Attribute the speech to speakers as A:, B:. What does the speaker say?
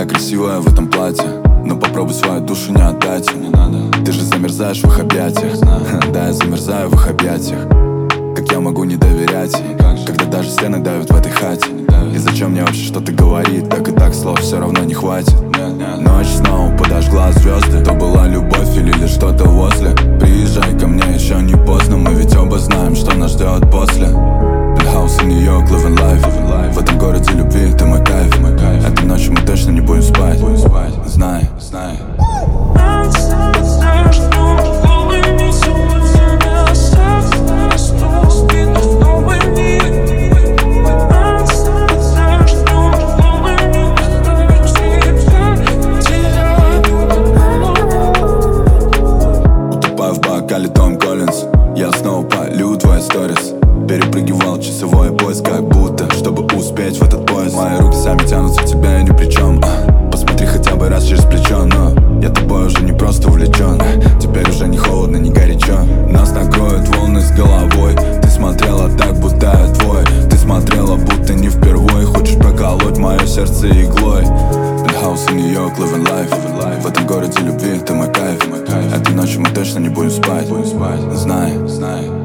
A: такая красивая в этом платье, но попробуй свою душу не отдать. Не надо. Ты же замерзаешь в их объятиях. Да, я замерзаю в их объятиях. Как я могу не доверять ей, когда даже стены давят в этой хате? И зачем мне вообще что-то говорить? Так и так слов все равно не хватит. Ночь снова подожгла звезды. То была любовь или лишь что-то возле. Приезжай ко мне, еще не поздно. Мы ведь оба знаем, что нас ждет после. Penthouse in New York, living life. В этом городе любви ты мой кайф. Этой ночью мы точно не будем спать. Знай, знай. Том Коллинз, я снова полю твои сторис. Перепрыгивал часовой пояс, как будто, чтобы успеть в этот поезд. Мои руки сами тянутся к тебе, ни при чем. Посмотри хотя бы раз через плечо. Но я тобой уже не просто увлечен. Теперь уже не холодно, не горячо. Нас накроют волны с головой. Ты смотрела так, будто я твой. Ты смотрела, будто не впервые. Хочешь проколоть мое сердце иглой. Penthouse in New York, living life. В этом городе любви ты мой кайф. Этой ночью мы точно не будем спать. Знай, знай.